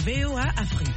VOA Afrique.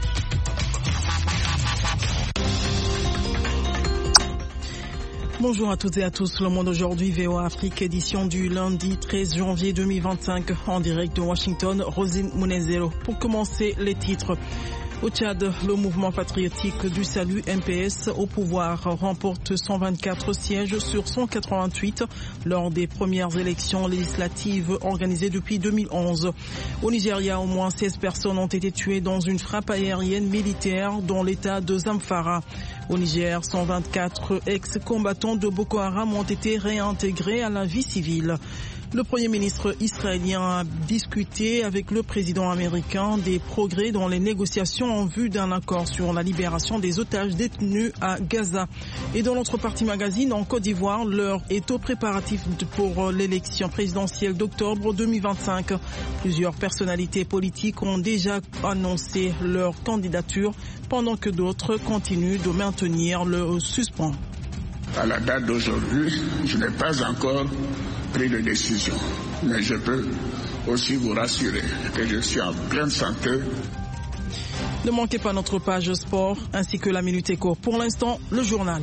Bonjour à toutes et à tous. Le Monde aujourd'hui, VOA Afrique, édition du lundi 13 janvier 2025, en direct de Washington. Rosine Munezero. Pour commencer, les titres. Au Tchad, le mouvement patriotique du salut MPS au pouvoir remporte 124 sièges sur 188 lors des premières élections législatives organisées depuis 2011. Au Nigeria, au moins 16 personnes ont été tuées dans une frappe aérienne militaire dans l'état de Zamfara. Au Niger, 124 ex-combattants de Boko Haram ont été réintégrés à la vie civile. Le Premier ministre israélien a discuté avec le président américain des progrès dans les négociations en vue d'un accord sur la libération des otages détenus à Gaza. Et dans notre partie magazine, en Côte d'Ivoire, l'heure est aux préparatifs pour l'élection présidentielle d'octobre 2025. Plusieurs personnalités politiques ont déjà annoncé leur candidature, pendant que d'autres continuent de maintenir le suspens. À la date d'aujourd'hui, je n'ai pas encore pris de décision, mais je peux aussi vous rassurer que je suis en pleine santé. Ne manquez pas notre page sport ainsi que la Minute Éco. Pour l'instant, le journal.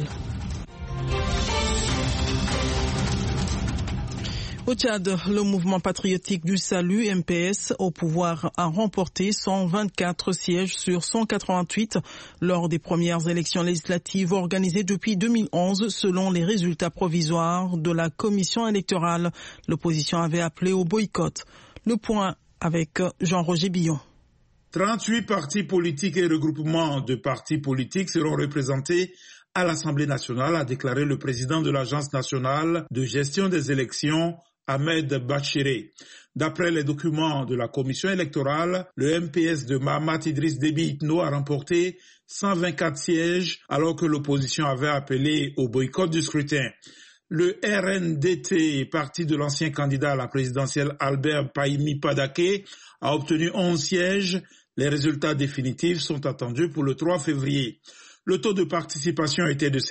Au Tchad, le mouvement patriotique du salut MPS au pouvoir a remporté 124 sièges sur 188 lors des premières élections législatives organisées depuis 2011 selon les résultats provisoires de la commission électorale. L'opposition avait appelé au boycott. Le point avec Jean-Roger Billon. 38 partis politiques et regroupements de partis politiques seront représentés à l'Assemblée nationale, a déclaré le président de l'Agence nationale de gestion des élections, Ahmed Bachiré. D'après les documents de la commission électorale, le MPS de Mahamat Idriss Déby Itno a remporté 124 sièges alors que l'opposition avait appelé au boycott du scrutin. Le RNDT, parti de l'ancien candidat à la présidentielle Albert Pahimi Padaké, a obtenu 11 sièges. Les résultats définitifs sont attendus pour le 3 février. Le taux de participation était de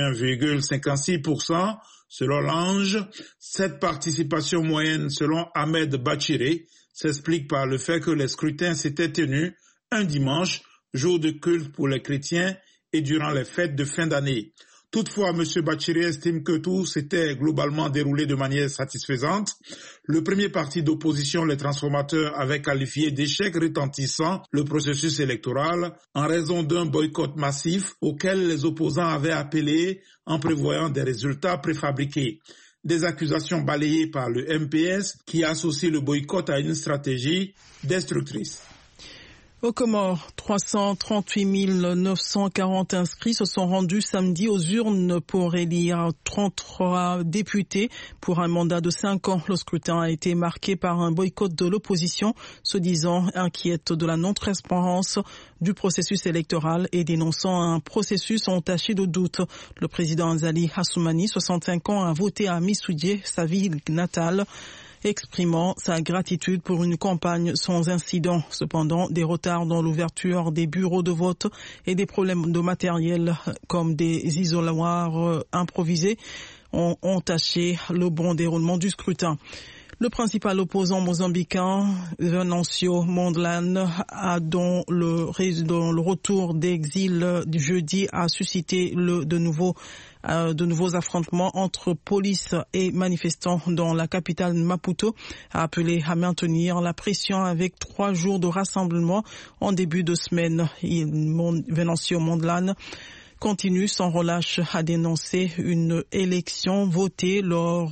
51,56%. Selon l'Ange, cette participation moyenne, selon Ahmed Bachiré, s'explique par le fait que les scrutins s'étaient tenus un dimanche, jour de culte pour les chrétiens et durant les fêtes de fin d'année. Toutefois, M. Bachiré estime que tout s'était globalement déroulé de manière satisfaisante. Le premier parti d'opposition, les Transformateurs, avait qualifié d'échec retentissant le processus électoral en raison d'un boycott massif auquel les opposants avaient appelé en prévoyant des résultats préfabriqués. Des accusations balayées par le MPS qui associe le boycott à une stratégie destructrice. Aux Comores, 338 940 inscrits se sont rendus samedi aux urnes pour élire 33 députés pour un mandat de 5 ans. Le scrutin a été marqué par un boycott de l'opposition, se disant inquiète de la non-transparence du processus électoral et dénonçant un processus entaché de doutes. Le président Azali Assoumani, 65 ans, a voté à Missoudié, sa ville natale, exprimant sa gratitude pour une campagne sans incident. Cependant, des retards dans l'ouverture des bureaux de vote et des problèmes de matériel comme des isoloirs improvisés ont entaché le bon déroulement du scrutin. Le principal opposant mozambicain, Venancio Mondlane, dont le retour d'exil du jeudi a suscité de nouveaux affrontements entre police et manifestants dans la capitale Maputo, a appelé à maintenir la pression avec 3 jours de rassemblement en début de semaine. Venancio Mondlane continue sans relâche à dénoncer une élection volée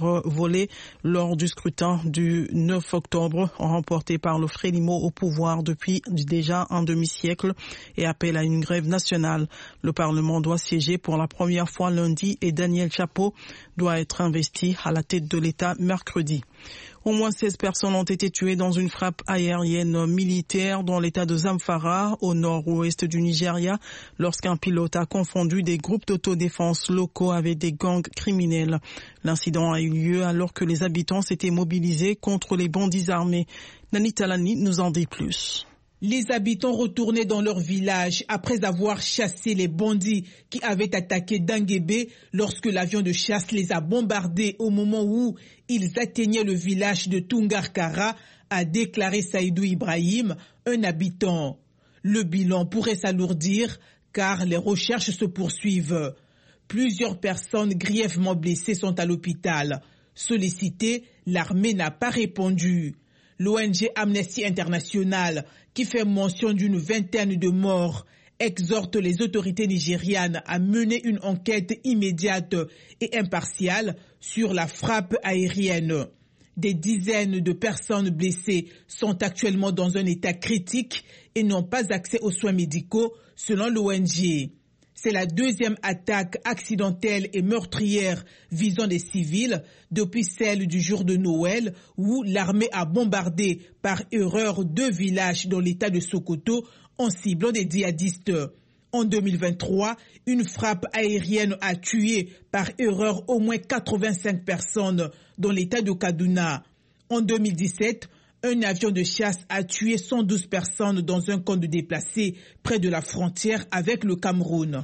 lors du scrutin du 9 octobre, remporté par le Frélimo au pouvoir depuis déjà un demi-siècle, et appelle à une grève nationale. Le Parlement doit siéger pour la première fois lundi et Daniel Chapo doit être investi à la tête de l'État mercredi. Au moins 16 personnes ont été tuées dans une frappe aérienne militaire dans l'état de Zamfara, au nord-ouest du Nigeria, lorsqu'un pilote a confondu des groupes d'autodéfense locaux avec des gangs criminels. L'incident a eu lieu alors que les habitants s'étaient mobilisés contre les bandits armés. Nani Talani nous en dit plus. Les habitants retournaient dans leur village après avoir chassé les bandits qui avaient attaqué Danguébé lorsque l'avion de chasse les a bombardés au moment où ils atteignaient le village de Tungarkara, a déclaré Saïdou Ibrahim, un habitant. Le bilan pourrait s'alourdir car les recherches se poursuivent. Plusieurs personnes grièvement blessées sont à l'hôpital. Sollicitée, l'armée n'a pas répondu. L'ONG Amnesty International, qui fait mention d'une vingtaine de morts, exhorte les autorités nigérianes à mener une enquête immédiate et impartiale sur la frappe aérienne. Des dizaines de personnes blessées sont actuellement dans un état critique et n'ont pas accès aux soins médicaux, selon l'ONG. C'est la deuxième attaque accidentelle et meurtrière visant des civils depuis celle du jour de Noël où l'armée a bombardé par erreur 2 villages dans l'état de Sokoto en ciblant des djihadistes. En 2023, une frappe aérienne a tué par erreur au moins 85 personnes dans l'état de Kaduna. En 2017, un avion de chasse a tué 112 personnes dans un camp de déplacés près de la frontière avec le Cameroun.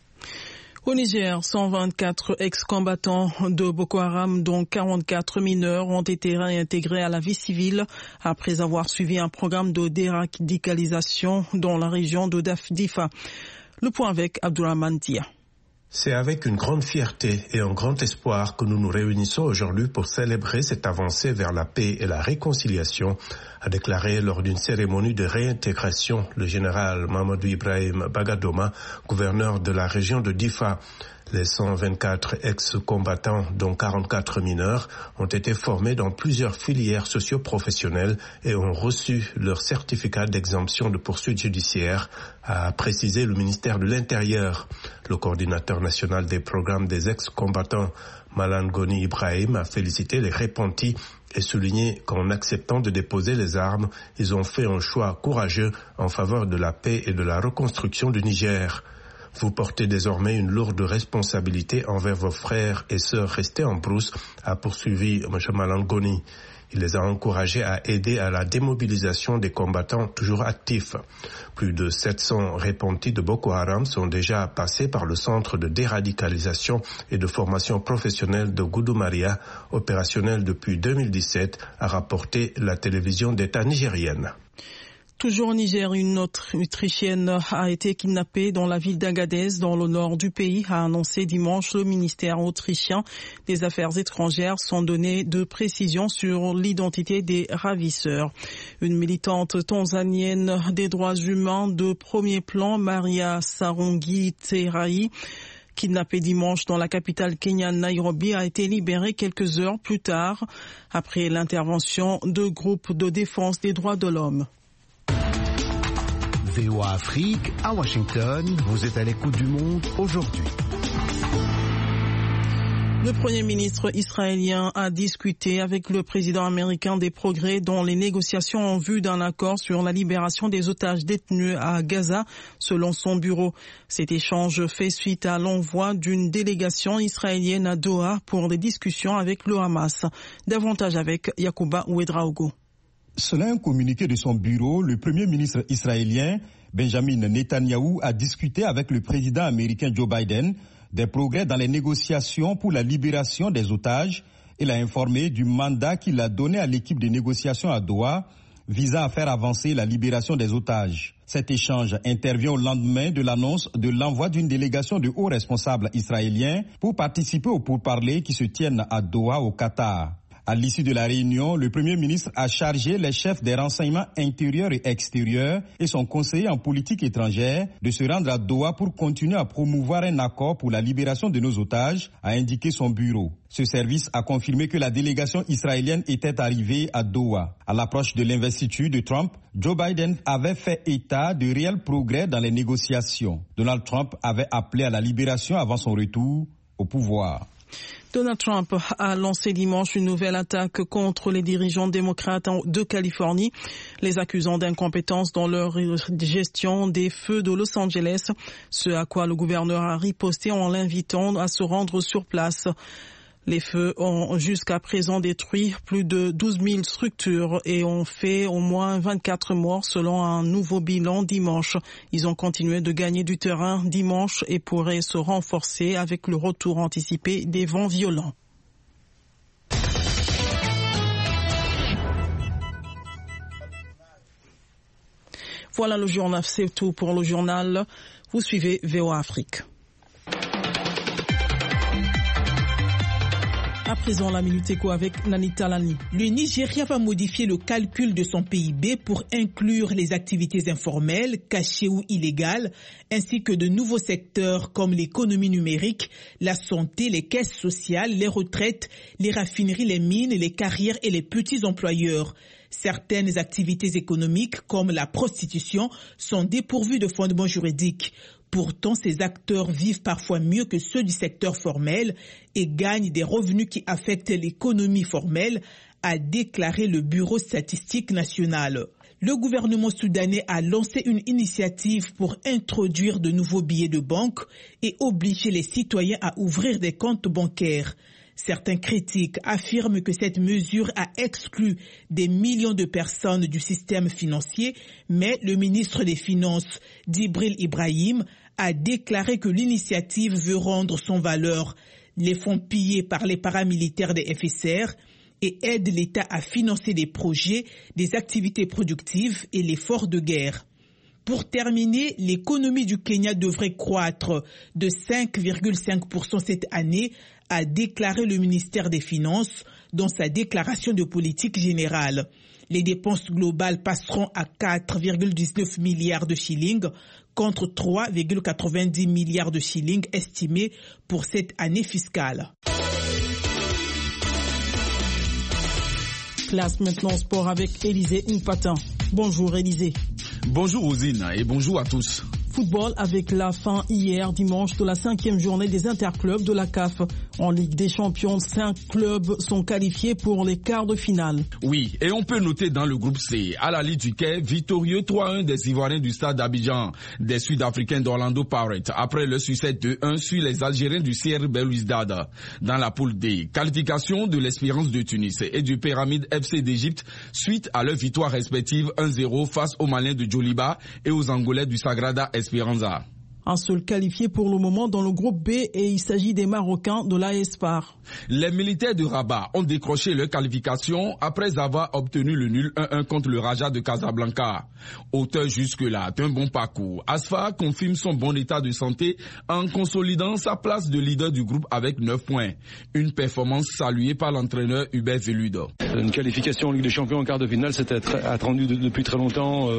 Au Niger, 124 ex-combattants de Boko Haram, dont 44 mineurs, ont été réintégrés à la vie civile après avoir suivi un programme de déradicalisation dans la région de Difa. Le point avec Abdourahmane Dia. C'est avec une grande fierté et un grand espoir que nous nous réunissons aujourd'hui pour célébrer cette avancée vers la paix et la réconciliation, a déclaré lors d'une cérémonie de réintégration le général Mamadou Ibrahim Bagadoma, gouverneur de la région de Difa. Les 124 ex-combattants, dont 44 mineurs, ont été formés dans plusieurs filières socio-professionnelles et ont reçu leur certificat d'exemption de poursuites judiciaires, a précisé le ministère de l'Intérieur. Le coordinateur national des programmes des ex-combattants, Malan Goni Ibrahim, a félicité les repentis et souligné qu'en acceptant de déposer les armes, ils ont fait un choix courageux en faveur de la paix et de la reconstruction du Niger. Vous portez désormais une lourde responsabilité envers vos frères et sœurs restés en brousse, a poursuivi M. Malangoni. Il les a encouragés à aider à la démobilisation des combattants toujours actifs. Plus de 700 repentis de Boko Haram sont déjà passés par le centre de déradicalisation et de formation professionnelle de Goudumaria, opérationnel depuis 2017, a rapporté la télévision d'État nigérienne. Toujours au Niger, une autre Autrichienne a été kidnappée dans la ville d'Agadez, dans le nord du pays, a annoncé dimanche le ministère autrichien des Affaires étrangères, sans donner de précision sur l'identité des ravisseurs. Une militante tanzanienne des droits humains de premier plan, Maria Sarungi Terai, kidnappée dimanche dans la capitale kenyane Nairobi, a été libérée quelques heures plus tard, après l'intervention de groupes de défense des droits de l'homme. VOA Afrique, à Washington, vous êtes à l'écoute du monde aujourd'hui. Le Premier ministre israélien a discuté avec le président américain des progrès dans les négociations en vue d'un accord sur la libération des otages détenus à Gaza, selon son bureau. Cet échange fait suite à l'envoi d'une délégation israélienne à Doha pour des discussions avec le Hamas. Davantage avec Yacouba Ouedraogo. Selon un communiqué de son bureau, le Premier ministre israélien Benjamin Netanyahou a discuté avec le président américain Joe Biden des progrès dans les négociations pour la libération des otages. Il a informé du mandat qu'il a donné à l'équipe de négociation à Doha visant à faire avancer la libération des otages. Cet échange intervient au lendemain de l'annonce de l'envoi d'une délégation de hauts responsables israéliens pour participer aux pourparlers qui se tiennent à Doha au Qatar. À l'issue de la réunion, le Premier ministre a chargé les chefs des renseignements intérieurs et extérieurs et son conseiller en politique étrangère de se rendre à Doha pour continuer à promouvoir un accord pour la libération de nos otages, a indiqué son bureau. Ce service a confirmé que la délégation israélienne était arrivée à Doha. À l'approche de l'investiture de Trump, Joe Biden avait fait état de réels progrès dans les négociations. Donald Trump avait appelé à la libération avant son retour au pouvoir. Donald Trump a lancé dimanche une nouvelle attaque contre les dirigeants démocrates de Californie, les accusant d'incompétence dans leur gestion des feux de Los Angeles, ce à quoi le gouverneur a riposté en l'invitant à se rendre sur place. Les feux ont jusqu'à présent détruit plus de 12 000 structures et ont fait au moins 24 morts selon un nouveau bilan dimanche. Ils ont continué de gagner du terrain dimanche et pourraient se renforcer avec le retour anticipé des vents violents. Voilà le journal, c'est tout pour le journal. Vous suivez VOA Afrique. À présent, la Minute Éco avec Nanita Lani. Le Nigeria va modifier le calcul de son PIB pour inclure les activités informelles, cachées ou illégales, ainsi que de nouveaux secteurs comme l'économie numérique, la santé, les caisses sociales, les retraites, les raffineries, les mines, les carrières et les petits employeurs. Certaines activités économiques, comme la prostitution, sont dépourvues de fondement juridique. Pourtant, ces acteurs vivent parfois mieux que ceux du secteur formel et gagnent des revenus qui affectent l'économie formelle, a déclaré le Bureau statistique national. Le gouvernement soudanais a lancé une initiative pour introduire de nouveaux billets de banque et obliger les citoyens à ouvrir des comptes bancaires. Certains critiques affirment que cette mesure a exclu des millions de personnes du système financier, mais le ministre des Finances, Djibril Ibrahim, a déclaré que l'initiative veut rendre son valeur. Les fonds pillés par les paramilitaires des FSR et aident l'État à financer des projets, des activités productives et l'effort de guerre. Pour terminer, l'économie du Kenya devrait croître de 5,5% cette année, a déclaré le ministère des Finances dans sa déclaration de politique générale. Les dépenses globales passeront à 4,19 milliards de shillings contre 3,90 milliards de shillings estimés pour cette année fiscale. Place maintenant sport avec Élisée Mpatin. Bonjour Élisée. Bonjour Rosine et bonjour à tous. Football avec la fin hier dimanche de la 5e journée des interclubs de la CAF. En Ligue des Champions, 5 clubs sont qualifiés pour les quarts de finale. Oui, et on peut noter dans le groupe C, Al-Ahly du Caire, victorieux 3-1 des Ivoiriens du stade d'Abidjan, des Sud-Africains d'Orlando Pirates, après le succès 2-1 sur les Algériens du CR Belouizdad. Dans la poule D, qualification de l'Espérance de Tunis et du Pyramide FC d'Égypte suite à leur victoire respective 1-0 face aux Maliens de Djoliba et aux Angolais du Sagrada Esperanza. Un seul qualifié pour le moment dans le groupe B et il s'agit des Marocains de l'AS FAR. Les militaires de Rabat ont décroché leur qualification après avoir obtenu le nul 1-1 contre le Raja de Casablanca. Auteur jusque-là d'un bon parcours, Asfar confirme son bon état de santé en consolidant sa place de leader du groupe avec 9 points. Une performance saluée par l'entraîneur Hubert Veludo. Une qualification en Ligue des Champions en quart de finale, c'était attendu depuis très longtemps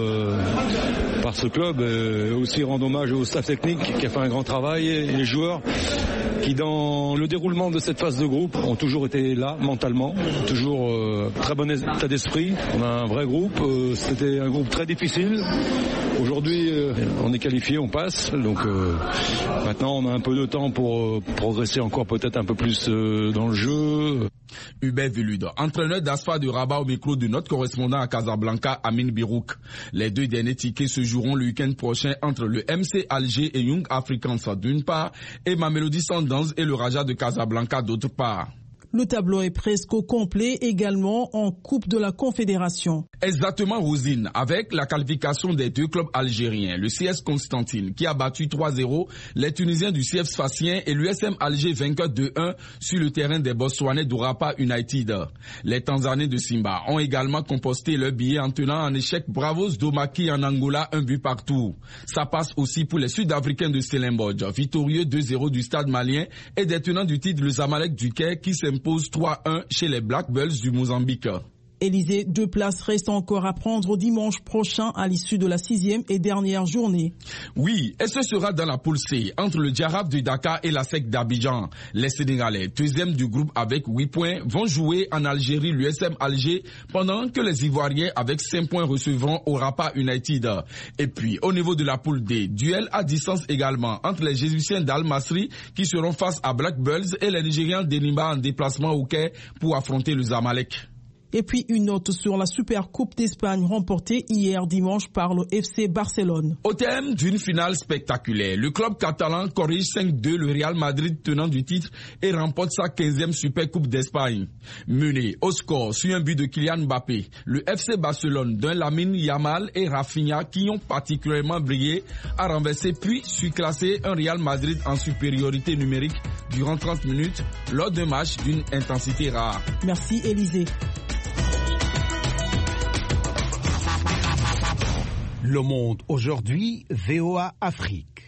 par ce club. Aussi rendre hommage au staff technique qui a fait un grand travail et les joueurs qui dans le déroulement de cette phase de groupe ont toujours été là mentalement, toujours très bon état d'esprit. On a un vrai groupe, c'était un groupe très difficile. Aujourd'hui on est qualifié, on passe, donc maintenant on a un peu de temps pour progresser encore peut-être un peu plus dans le jeu. Hubert Veludo, entraîneur d'Asfar de Rabat au micro de notre correspondant à Casablanca, Amin Birouk. Les deux derniers tickets se joueront le week-end prochain entre le MC Alger et Young Africans d'une part et Mamelodi Sundowns et le Raja de Casablanca d'autre part. Le tableau est presque au complet également en Coupe de la Confédération. Exactement Rosine, avec la qualification des deux clubs algériens, le CS Constantine qui a battu 3-0 les Tunisiens du CF Sfaxien et l'USM Alger vainqueur 2-1 sur le terrain des Botswanais d'Orapa United. Les Tanzaniens de Simba ont également composté leur billet en tenant en échec Bravos Domaki en Angola 1 but partout. Ça passe aussi pour les Sud-Africains de Stellenbosch, victorieux 2-0 du stade malien et des tenants du titre le Zamalek du Caire qui s'impose 3-1 chez les Black Bulls du Mozambique. Élysée, 2 places restent encore à prendre dimanche prochain à l'issue de la 6e et dernière journée. Oui, et ce sera dans la poule C, entre le Djarab de Dakar et la SEC d'Abidjan. Les Sénégalais, deuxième du groupe avec 8 points, vont jouer en Algérie l'USM Alger, pendant que les Ivoiriens avec 5 points recevront Orapa United. Et puis, au niveau de la poule D, duel à distance également entre les Jésuitiens d'Al-Masri qui seront face à Black Bulls et les Nigérians d'Enimba en déplacement au Caire pour affronter le Zamalek. Et puis une note sur la Super Coupe d'Espagne remportée hier dimanche par le FC Barcelone. Au terme d'une finale spectaculaire, le club catalan corrige 5-2 le Real Madrid tenant du titre et remporte sa 15e Super Coupe d'Espagne. Mené au score sur un but de Kylian Mbappé, le FC Barcelone d'un Lamine Yamal et Rafinha qui ont particulièrement brillé a renversé puis surclassé un Real Madrid en supériorité numérique durant 30 minutes lors d'un match d'une intensité rare. Merci Élisée. Le Monde aujourd'hui, VOA Afrique.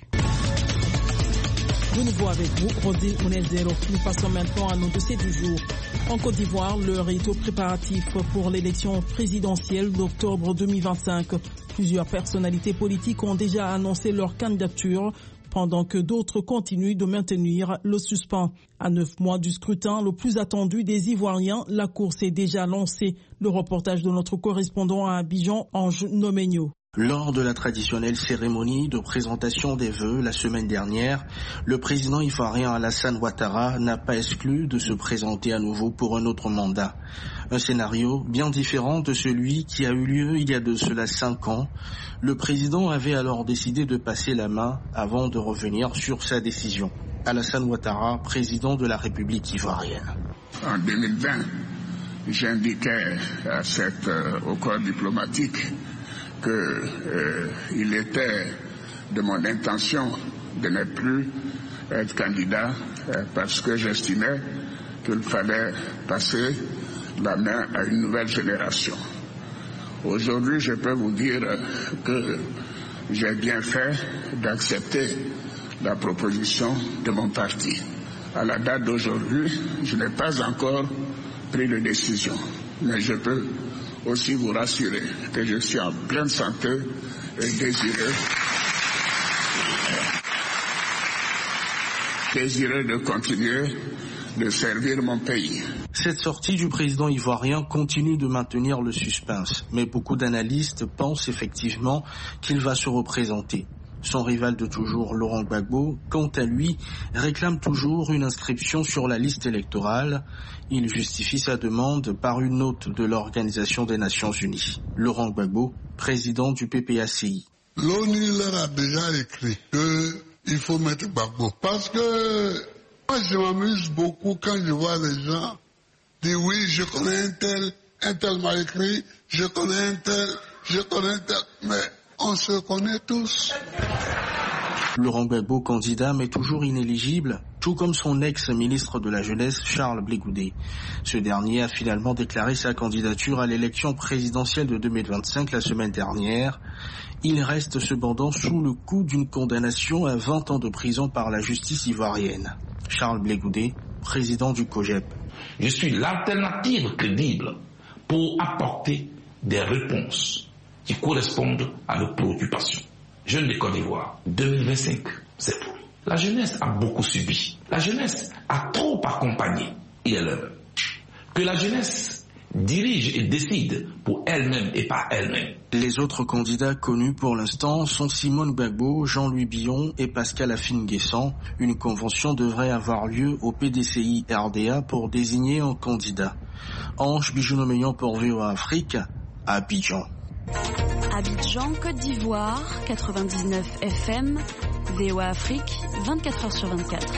De nouveau avec vous, Rodin Mounezero. Nous passons maintenant à nos dossiers du jour. En Côte d'Ivoire, l'heure est aux préparatifs pour l'élection présidentielle d'octobre 2025. Plusieurs personnalités politiques ont déjà annoncé leur candidature, pendant que d'autres continuent de maintenir le suspens. À 9 mois du scrutin, le plus attendu des Ivoiriens, la course est déjà lancée. Le reportage de notre correspondant à Abidjan, Ange Nomenyo. Lors de la traditionnelle cérémonie de présentation des vœux la semaine dernière, le président ivoirien Alassane Ouattara n'a pas exclu de se présenter à nouveau pour un autre mandat. Un scénario bien différent de celui qui a eu lieu il y a de cela 5 ans. Le président avait alors décidé de passer la main avant de revenir sur sa décision. Alassane Ouattara, président de la République ivoirienne. En 2020, j'indiquais au corps diplomatique qu'il était de mon intention de ne plus être candidat parce que j'estimais qu'il fallait passer la main à une nouvelle génération. Aujourd'hui, je peux vous dire que j'ai bien fait d'accepter la proposition de mon parti. À la date d'aujourd'hui, je n'ai pas encore pris de décision, mais je peux aussi vous rassurer que je suis en pleine santé et désireux de continuer de servir mon pays. Cette sortie du président ivoirien continue de maintenir le suspense, mais beaucoup d'analystes pensent effectivement qu'il va se représenter. Son rival de toujours, Laurent Gbagbo, quant à lui, réclame toujours une inscription sur la liste électorale. Il justifie sa demande par une note de l'Organisation des Nations Unies. Laurent Gbagbo, président du PPACI. L'ONU leur a déjà écrit qu'il faut mettre Gbagbo. Parce que moi je m'amuse beaucoup quand je vois les gens dire oui, je connais un tel m'a écrit, je connais un tel, mais on se connaît tous. Laurent Gbagbo, candidat, mais toujours inéligible, tout comme son ex-ministre de la Jeunesse, Charles Blé Goudé. Ce dernier a finalement déclaré sa candidature à l'élection présidentielle de 2025 la semaine dernière. Il reste cependant sous le coup d'une condamnation à 20 ans de prison par la justice ivoirienne. Charles Blé Goudé, président du COJEP. Je suis l'alternative crédible pour apporter des réponses qui correspondent à nos préoccupations. Jeunes de Côte d'Ivoire, 2025, c'est tout. La jeunesse a beaucoup subi. La jeunesse a trop accompagné. Il est l'heure que la jeunesse dirige et décide pour elle-même et par elle-même. Les autres candidats connus pour l'instant sont Simone Gbagbo, Jean-Louis Billon et Pascal Afine-Guessant. Une convention devrait avoir lieu au PDCI RDA pour désigner un candidat. Ange Bijounomeyan pour VOA Afrique, à Abidjan. Abidjan, Côte d'Ivoire, 99 FM, VOA Afrique, 24h sur 24.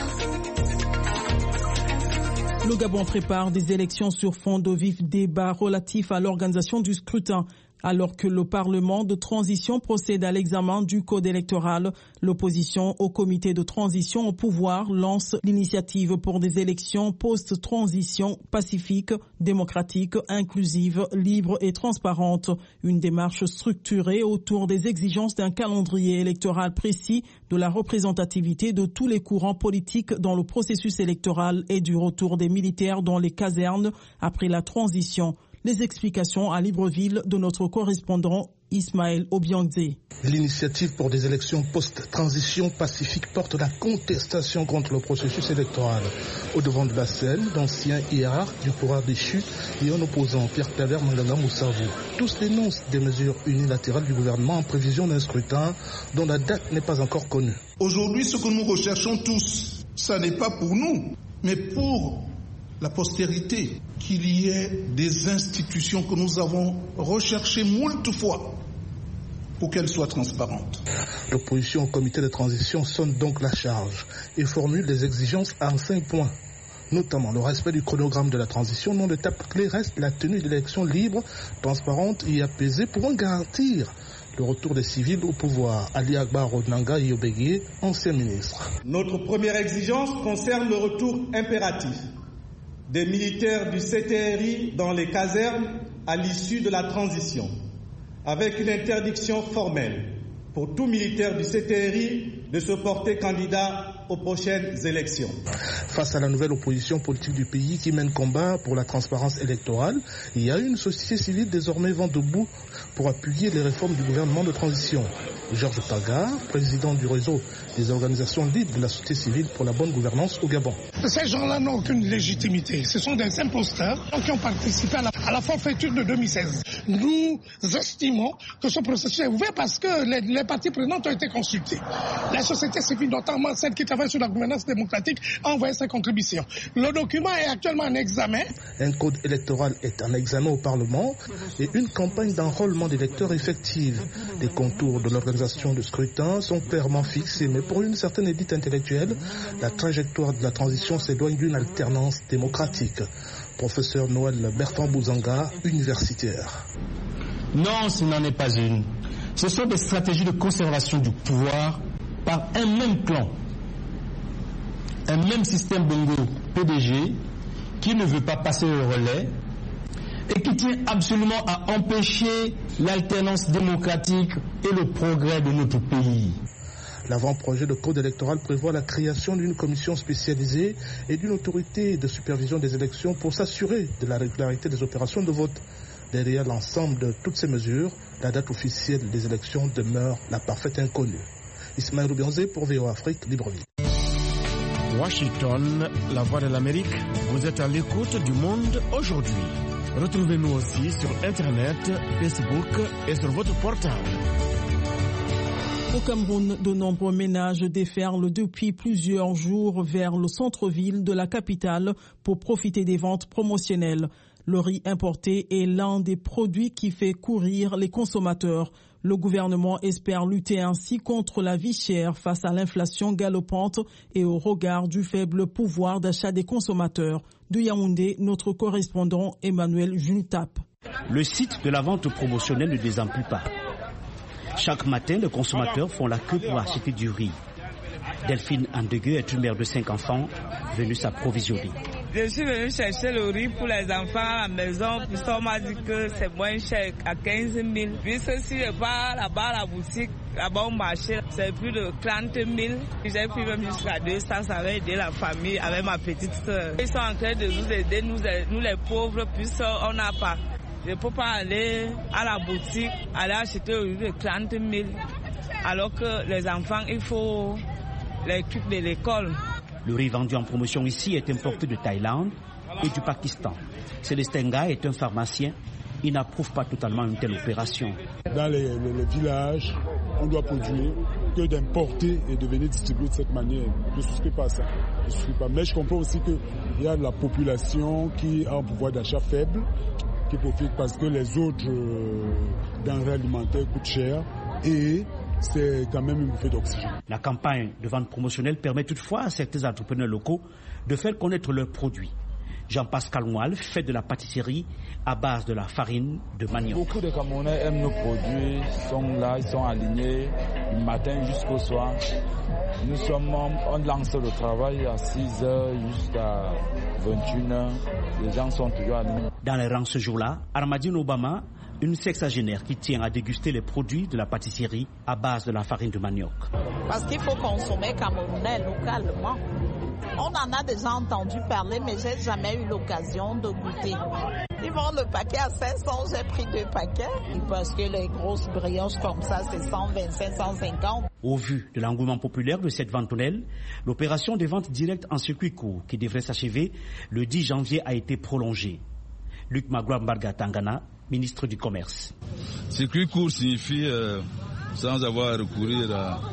Le Gabon prépare des élections sur fond de vifs débats relatifs à l'organisation du scrutin. Alors que le Parlement de transition procède à l'examen du code électoral, l'opposition au comité de transition au pouvoir lance l'initiative pour des élections post-transition pacifiques, démocratiques, inclusives, libres et transparentes. Une démarche structurée autour des exigences d'un calendrier électoral précis, de la représentativité de tous les courants politiques dans le processus électoral et du retour des militaires dans les casernes après la transition. Les explications à Libreville de notre correspondant Ismaël Obiangze. L'initiative pour des élections post-transition pacifique porte la contestation contre le processus électoral. Au devant de la scène, d'anciens hiérarques du pouvoir déchu et un opposant, Pierre-Claver Manganga Moussavou. Tous dénoncent des mesures unilatérales du gouvernement en prévision d'un scrutin dont la date n'est pas encore connue. Aujourd'hui, ce que nous recherchons tous, ça n'est pas pour nous, mais pour la postérité, qu'il y ait des institutions que nous avons recherchées moult fois pour qu'elles soient transparentes. L'opposition au comité de transition sonne donc la charge et formule des exigences en 5 points. Notamment le respect du chronogramme de la transition, dont l'étape clé reste la tenue d'élections libres, transparentes et apaisées pouvant garantir le retour des civils au pouvoir. Ali Akbar Rodnanga Yobégué, ancien ministre. Notre première exigence concerne le retour impératif des militaires du CTRI dans les casernes à l'issue de la transition. avec une interdiction formelle pour tout militaire du CTRI de se porter candidat aux prochaines élections. Face à la nouvelle opposition politique du pays qui mène combat pour la transparence électorale, il y a une société civile désormais vent debout pour appuyer les réformes du gouvernement de transition. Georges Tagar, président du réseau des organisations libres de la société civile pour la bonne gouvernance au Gabon. Ces gens-là n'ont aucune légitimité. Ce sont des imposteurs qui ont participé à la forfaiture de 2016. Nous estimons que ce processus est ouvert parce que les parties prenantes ont été consultées. La société civile, notamment celle qui travaille sur la gouvernance démocratique, a envoyé ses contributions. Le document est actuellement en examen. Un code électoral est en examen au Parlement et une campagne d'enrôlement d'électeurs effective. Les contours de l'organisation de scrutin sont clairement fixés, mais pour une certaine élite intellectuelle, la trajectoire de la transition s'éloigne d'une alternance démocratique. Professeur Noël Bertrand Bouzanga, universitaire. Non, ce n'en est pas une. Ce sont des stratégies de conservation du pouvoir par un même clan, un même système Bongo PDG qui ne veut pas passer le relais et qui tient absolument à empêcher l'alternance démocratique et le progrès de notre pays. L'avant-projet de code électoral prévoit la création d'une commission spécialisée et d'une autorité de supervision des élections pour s'assurer de la régularité des opérations de vote. Derrière l'ensemble de toutes ces mesures, la date officielle des élections demeure la parfaite inconnue. Ismaël Oubionzé pour VOA Afrique, Libreville. Washington, la voix de l'Amérique, vous êtes à l'écoute du monde aujourd'hui. Retrouvez-nous aussi sur Internet, Facebook et sur votre portable. Au Cameroun, de nombreux ménages déferlent depuis plusieurs jours vers le centre-ville de la capitale pour profiter des ventes promotionnelles. Le riz importé est l'un des produits qui fait courir les consommateurs. Le gouvernement espère lutter ainsi contre la vie chère face à l'inflation galopante et au regard du faible pouvoir d'achat des consommateurs. De Yaoundé, notre correspondant Emmanuel Junitap. Le site de la vente promotionnelle ne désemplit pas. Chaque matin, les consommateurs font la queue pour acheter du riz. Delphine Andegueux est une mère de 5 enfants venue s'approvisionner. Je suis venue chercher le riz pour les enfants à la maison. Puisqu'on m'a dit que c'est moins cher à 15 000. Puisque si je pars là-bas à la boutique, là-bas au marché, c'est plus de 30 000. J'ai pris même jusqu'à 200, ça va aider la famille avec ma petite soeur. Ils sont en train de nous aider, nous les pauvres, puisqu'on n'a pas. Je ne peux pas aller à la boutique, aller acheter le riz de 30 000. Alors que les enfants, il faut les trucs de l'école. Le riz vendu en promotion ici est importé de Thaïlande et du Pakistan. Célestin Nga est un pharmacien. Il n'approuve pas totalement une telle opération. Dans les villages, on doit produire que d'importer et de venir distribuer de cette manière. Je ne souscris pas à ça. Mais je comprends aussi qu'il y a de la population qui a un pouvoir d'achat faible, qui profite parce que les autres denrées alimentaires coûtent cher et c'est quand même une bouffée d'oxygène. La campagne de vente promotionnelle permet toutefois à certains entrepreneurs locaux de faire connaître leurs produits. Jean-Pascal Moal fait de la pâtisserie à base de la farine de manioc. Beaucoup de Camerounais aiment nos produits, sont là, ils sont alignés du matin jusqu'au soir. On lance le travail à 6h jusqu'à 21h. Les gens sont toujours alignés. Dans les rangs ce jour-là, Armadine Obama, une sexagénaire qui tient à déguster les produits de la pâtisserie à base de la farine de manioc. Parce qu'il faut consommer camerounais localement. On en a déjà entendu parler, mais j'ai jamais eu l'occasion de goûter. Ils vendent le paquet à 500, j'ai pris 2 paquets. Parce que les grosses brioches comme ça, c'est 125, 150. Au vu de l'engouement populaire de cette vente tonnelle, l'opération de vente directe en circuit court qui devrait s'achever le 10 janvier a été prolongée. Luc Magua-Mbarga Tangana, ministre du Commerce. Circuit court signifie sans avoir à recourir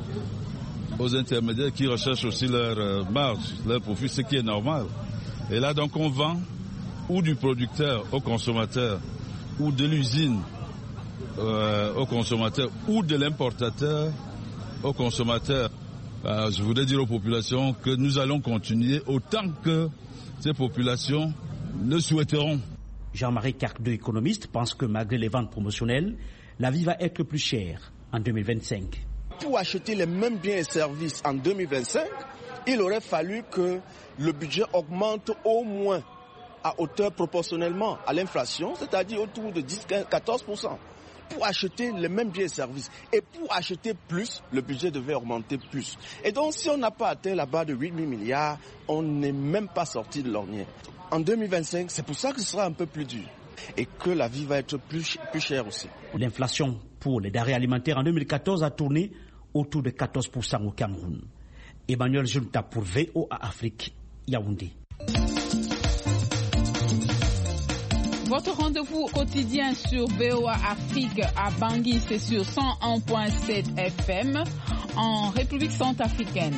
aux intermédiaires qui recherchent aussi leur marge, leur profit, ce qui est normal. Et là donc on vend ou du producteur au consommateur, ou de l'usine au consommateur, ou de l'importateur au consommateur. Je voudrais dire aux populations que nous allons continuer autant que ces populations le souhaiteront. Jean-Marie Carquedeux, économiste, pense que malgré les ventes promotionnelles, la vie va être plus chère en 2025. Pour acheter les mêmes biens et services en 2025, il aurait fallu que le budget augmente au moins à hauteur proportionnellement à l'inflation, c'est-à-dire autour de 10-14%. pour acheter les mêmes biens et services. Et pour acheter plus, le budget devait augmenter plus. Et donc, si on n'a pas atteint la barre de 8 000 milliards, on n'est même pas sorti de l'ornière. En 2025, c'est pour ça que ce sera un peu plus dur. Et que la vie va être plus chère aussi. L'inflation pour les denrées alimentaires en 2014 a tourné autour de 14% au Cameroun. Emmanuel Junta pour VOA Afrique, Yaoundé. Votre rendez-vous quotidien sur VOA Afrique à Bangui, c'est sur 101.7 FM en République centrafricaine.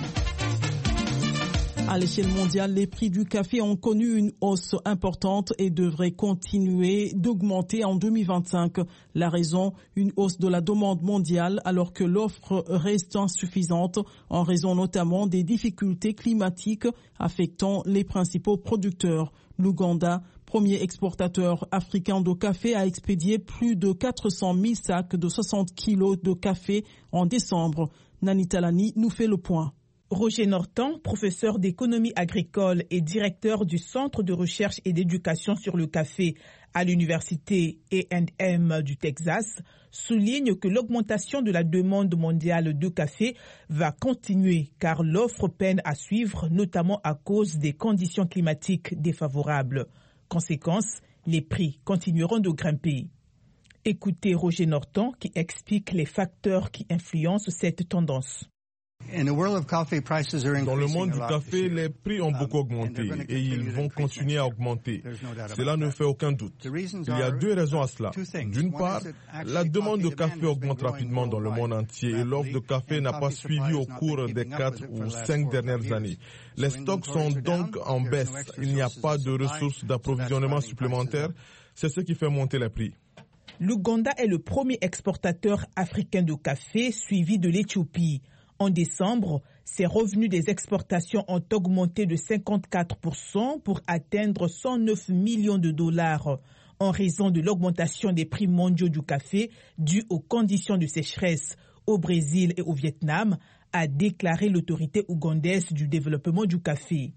À l'échelle mondiale, les prix du café ont connu une hausse importante et devraient continuer d'augmenter en 2025. La raison, une hausse de la demande mondiale alors que l'offre reste insuffisante en raison notamment des difficultés climatiques affectant les principaux producteurs. L'Ouganda, premier exportateur africain de café, a expédié plus de 400 000 sacs de 60 kilos de café en décembre. Nani Talani nous fait le point. Roger Norton, professeur d'économie agricole et directeur du Centre de recherche et d'éducation sur le café à l'université A&M du Texas, souligne que l'augmentation de la demande mondiale de café va continuer car l'offre peine à suivre, notamment à cause des conditions climatiques défavorables. Conséquence, les prix continueront de grimper. Écoutez Roger Norton qui explique les facteurs qui influencent cette tendance. Dans le monde du café, les prix ont beaucoup augmenté et ils vont continuer à augmenter. Cela ne fait aucun doute. Il y a deux raisons à cela. D'une part, la demande de café augmente rapidement dans le monde entier et l'offre de café n'a pas suivi au cours des 4 ou 5 dernières années. Les stocks sont donc en baisse. Il n'y a pas de ressources d'approvisionnement supplémentaires. C'est ce qui fait monter les prix. L'Ouganda est le premier exportateur africain de café, suivi de l'Éthiopie. En décembre, ses revenus des exportations ont augmenté de 54% pour atteindre 109 millions de dollars en raison de l'augmentation des prix mondiaux du café due aux conditions de sécheresse au Brésil et au Vietnam, a déclaré l'autorité ougandaise du développement du café.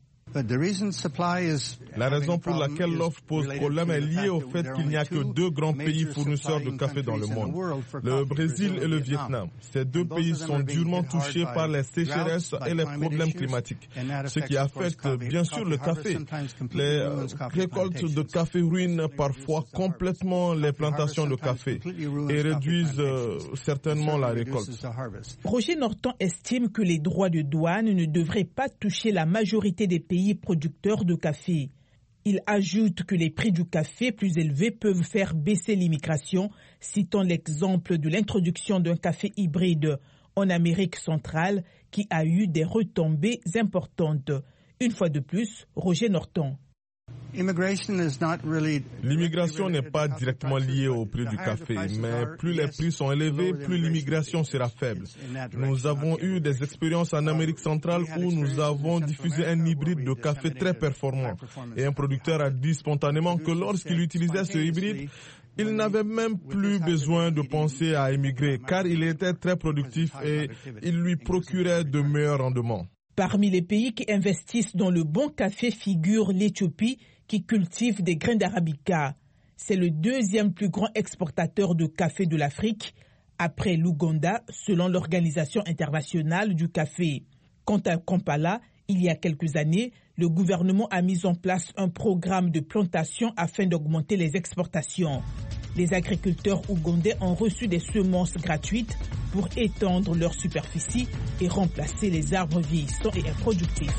La raison pour laquelle l'offre pose problème est liée au fait qu'il n'y a que 2 grands pays fournisseurs de café dans le monde, le Brésil et le Vietnam. Ces 2 pays sont durement touchés par les sécheresses et les problèmes climatiques, ce qui affecte bien sûr le café. Les récoltes de café ruinent parfois complètement les plantations de café et réduisent certainement la récolte. Roger Norton estime que les droits de douane ne devraient pas toucher la majorité des pays producteurs de café. Il ajoute que les prix du café plus élevés peuvent faire baisser l'immigration, citant l'exemple de l'introduction d'un café hybride en Amérique centrale qui a eu des retombées importantes. Une fois de plus, Roger Norton. L'immigration n'est pas directement liée au prix du café, mais plus les prix sont élevés, plus l'immigration sera faible. Nous avons eu des expériences en Amérique centrale où nous avons diffusé un hybride de café très performant. Et un producteur a dit spontanément que lorsqu'il utilisait ce hybride, il n'avait même plus besoin de penser à émigrer, car il était très productif et il lui procurait de meilleurs rendements. Parmi les pays qui investissent dans le bon café figure l'Éthiopie, qui cultive des grains d'arabica. C'est le 2e plus grand exportateur de café de l'Afrique, après l'Ouganda, selon l'Organisation internationale du café. Quant à Kampala, il y a quelques années, le gouvernement a mis en place un programme de plantation afin d'augmenter les exportations. Les agriculteurs ougandais ont reçu des semences gratuites pour étendre leur superficie et remplacer les arbres vieillissants et improductifs.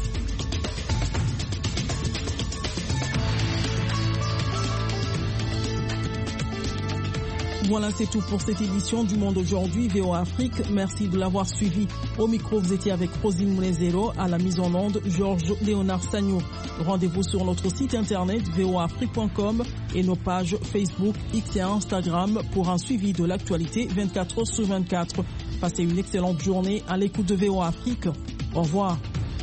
Voilà, c'est tout pour cette édition du Monde aujourd'hui, VOA Afrique. Merci de l'avoir suivi. Au micro, vous étiez avec Rosine Moulezero, à la mise en onde, Georges Léonard Sagno. Rendez-vous sur notre site internet voafrique.com et nos pages Facebook, X et Instagram pour un suivi de l'actualité 24 heures sur 24. Passez une excellente journée à l'écoute de VOA Afrique. Au revoir.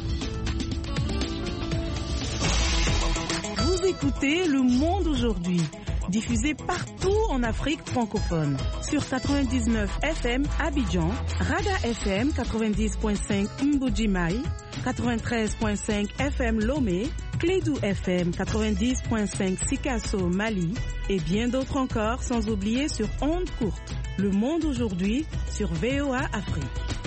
Vous écoutez Le Monde aujourd'hui, diffusé partout en Afrique francophone. Sur 99 FM Abidjan, Rada FM 90.5 Mbujimai, 93.5 FM Lomé, Clédou FM 90.5 Sikasso Mali et bien d'autres encore, sans oublier sur ondes courtes. Le monde aujourd'hui sur VOA Afrique.